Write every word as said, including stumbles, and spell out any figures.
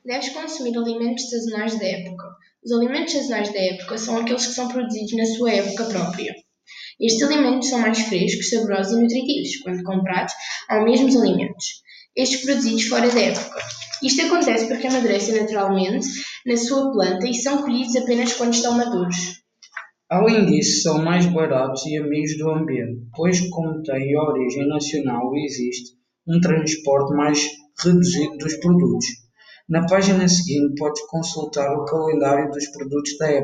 Deves consumir alimentos sazonais da época. Os alimentos sazonais da época são aqueles que são produzidos na sua época própria. Estes alimentos são mais frescos, saborosos e nutritivos quando comparados aos mesmos alimentos, estes produzidos fora da época. Isto acontece porque amadurecem naturalmente na sua planta e são colhidos apenas quando estão maduros. Além disso, são mais baratos e amigos do ambiente, pois, como têm origem nacional, existe um transporte mais reduzido dos produtos. Na página seguinte, podes consultar o calendário dos produtos da época.